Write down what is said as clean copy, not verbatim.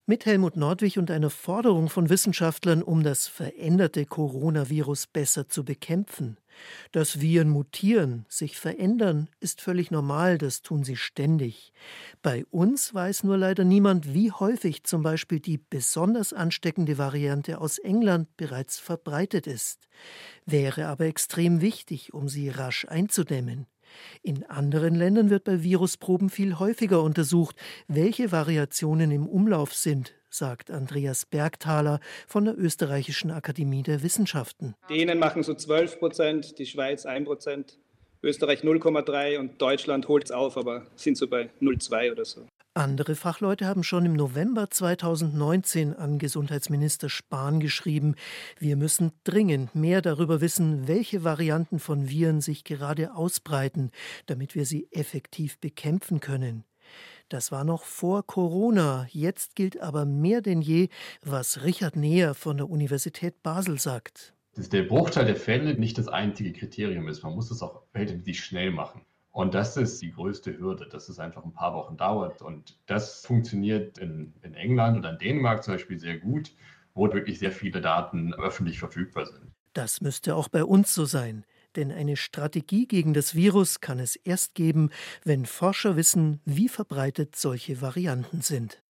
Mit Helmut Nordwig und einer Forderung von Wissenschaftlern, um das veränderte Coronavirus besser zu bekämpfen. Dass Viren mutieren, sich verändern, ist völlig normal, das tun sie ständig. Bei uns weiß nur leider niemand, wie häufig zum Beispiel die besonders ansteckende Variante aus England bereits verbreitet ist. Wäre aber extrem wichtig, um sie rasch einzudämmen. In anderen Ländern wird bei Virusproben viel häufiger untersucht, welche Variationen im Umlauf sind, sagt Andreas Bergthaler von der Österreichischen Akademie der Wissenschaften. Dänen machen so 12%, die Schweiz 1%, Österreich 0,3% und Deutschland holt es auf, aber sind so bei 0,2 oder so. Andere Fachleute haben schon im November 2019 an Gesundheitsminister Spahn geschrieben, wir müssen dringend mehr darüber wissen, welche Varianten von Viren sich gerade ausbreiten, damit wir sie effektiv bekämpfen können. Das war noch vor Corona, jetzt gilt aber mehr denn je, was Richard Neher von der Universität Basel sagt. Dass der Bruchteil der Fälle nicht das einzige Kriterium ist. Man muss es auch relativ schnell machen. Und das ist die größte Hürde, dass es einfach ein paar Wochen dauert. Und das funktioniert in England oder in Dänemark zum Beispiel sehr gut, wo wirklich sehr viele Daten öffentlich verfügbar sind. Das müsste auch bei uns so sein. Denn eine Strategie gegen das Virus kann es erst geben, wenn Forscher wissen, wie verbreitet solche Varianten sind.